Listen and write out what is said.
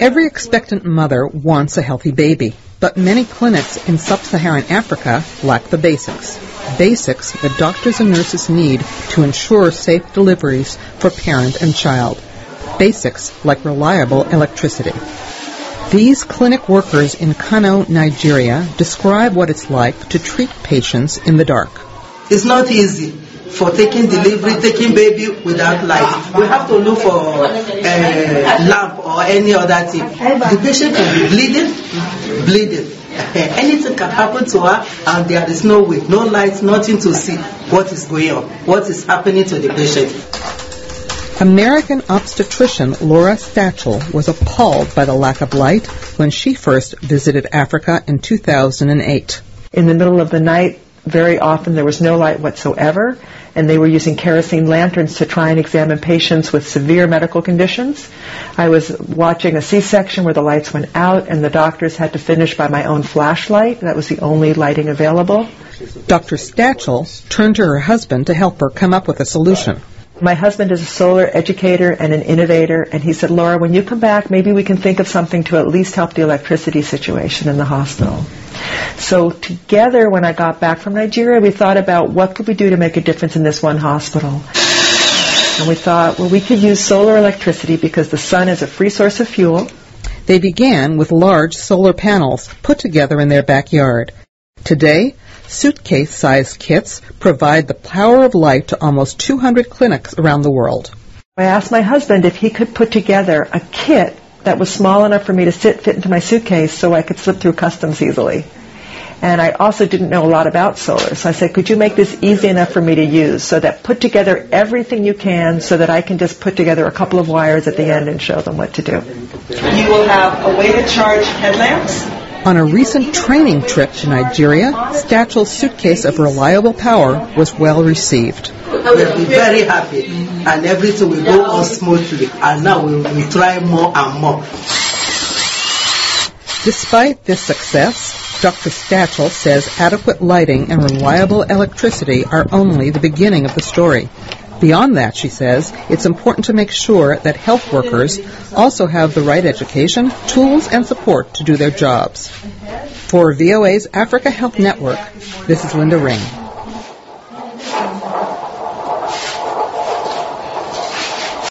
Every expectant mother wants a healthy baby, but many clinics in sub-Saharan Africa lack the basics. Basics that doctors and nurses need to ensure safe deliveries for parent and child. Basics like reliable electricity. These clinic workers in Kano, Nigeria, describe what it's like to treat patients in the dark. It's not easy for taking delivery, taking baby without light. We have to look for a lamp or any other thing. The patient can be bleeding. Anything can happen to her, and there is no way, no light, nothing to see what is going on, what is happening to the patient. American obstetrician Laura Stachel was appalled by the lack of light when she first visited Africa in 2008. In the middle of the night, very often there was no light whatsoever, and they were using kerosene lanterns to try and examine patients with severe medical conditions. I was watching a C-section where the lights went out, and the doctors had to finish by my own flashlight. That was the only lighting available. Dr. Stachel turned to her husband to help her come up with a solution. My husband is a solar educator and an innovator, and he said, Laura, when you come back, maybe we can think of something to at least help the electricity situation in the hospital. So together, when I got back from Nigeria, we thought about what could we do to make a difference in this one hospital. And we thought, well, we could use solar electricity because the sun is a free source of fuel. They began with large solar panels put together in their backyard. Today, suitcase-sized kits provide the power of light to almost 200 clinics around the world. I asked my husband if he could put together a kit that was small enough for me to fit into my suitcase so I could slip through customs easily. And I also didn't know a lot about solar, so I said, could you make this easy enough for me to use so that put together everything you can so that I can just put together a couple of wires at the end and show them what to do. You will have a way to charge headlamps. On a recent training trip to Nigeria, Stachel's suitcase of reliable power was well received. We'll be very happy, and everything will go on smoothly, and now we'll try more and more. Despite this success, Dr. Stachel says adequate lighting and reliable electricity are only the beginning of the story. Beyond that, she says, it's important to make sure that health workers also have the right education, tools, and support to do their jobs. For VOA's Africa Health Network, this is Linda Ring.